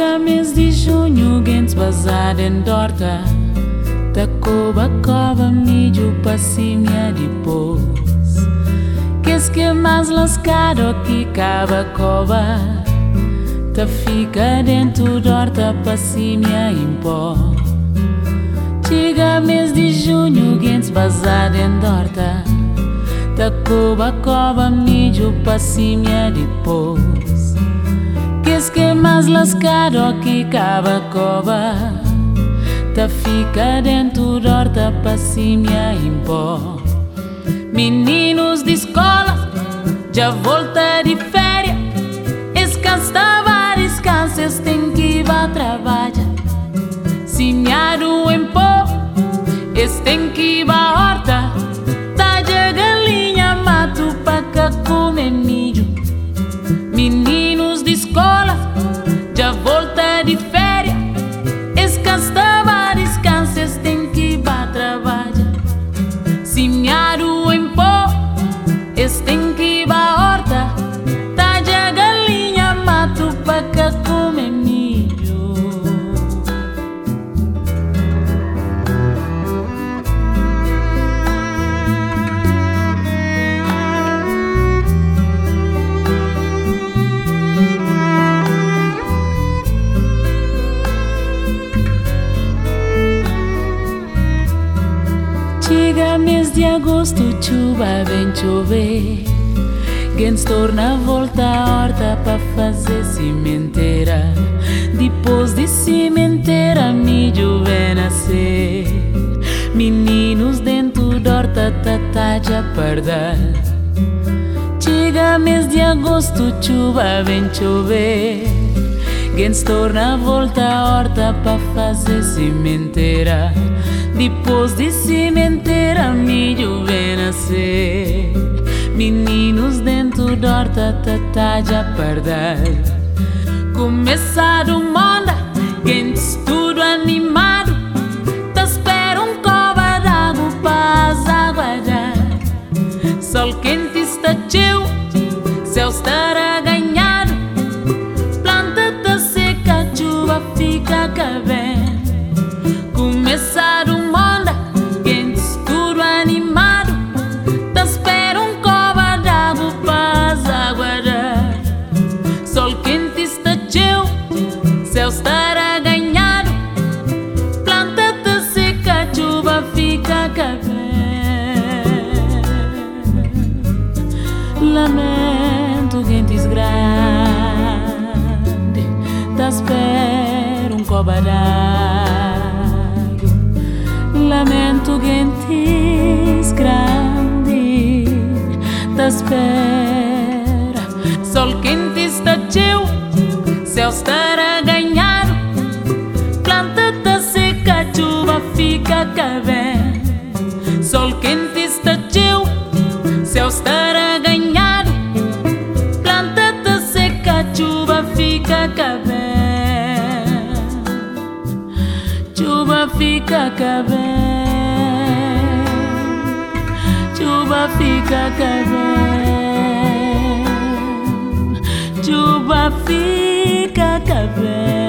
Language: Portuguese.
Chega mês de junho, gente basada em dorta. Da cova, milho, passinha depois. Que é mais lascado que cava cova. Ta fica dentro dorta, passinha em pó. Chega mês de junho, gente basada em dorta. Da cova, milho, passinha depois. Que é mais lascado que cava cova. Ta fica dentro dorta, passinha em pó. Meninos de escola, já volta de férias. Escastava, descansas, tem que ir a trabalhar. Semeado em pó, tem que ir a horta. Tá de galinha, mato pra cá comer milho. Meninos de escola, já volta de férias. Escastava, descansas, tem que ir a trabalhar. Semeado em pó, tem que ir a horta. Tá de galinha, mato pra cá comer milho. Chega mês de agosto, chuva vem chover. Gente torna a volta à horta pra fazer cimenteira. Depois de cimenteira, milho vem nascer. Meninos dentro da horta, tá já pardal. Chega mês de agosto, chuva vem chover. Gente torna a volta à horta pra fazer cimenteira. Depois de cimenteira, milho vem nascer. Meninos dentro da horta, tá já pardal. Começado o mundo, gente tudo animado. Tá espera cova d'água pra as aguardar. Sol quente está cheio, céu está ganhado. Planta tá seca, chuva fica cavendo. Começado o mundo, gente tudo animado. Tá espera cova d'água pra as aguardar. Sol quente está cheio, céu está ganhado. Planta tá seca, chuva fica cavendo. Lamento gentes grande, tá espera cova d'água. Lamento gentes grande, tá espera. Sol quente está cheio, céu está ganhado. Planta tá seca, chuva fica cavendo. Sol quente está cheio, céu está ganhado. Planta tá seca, chuva fica cavendo. Chuva fica cavendo. Chuva fica cavendo. Chuva fica cavendo.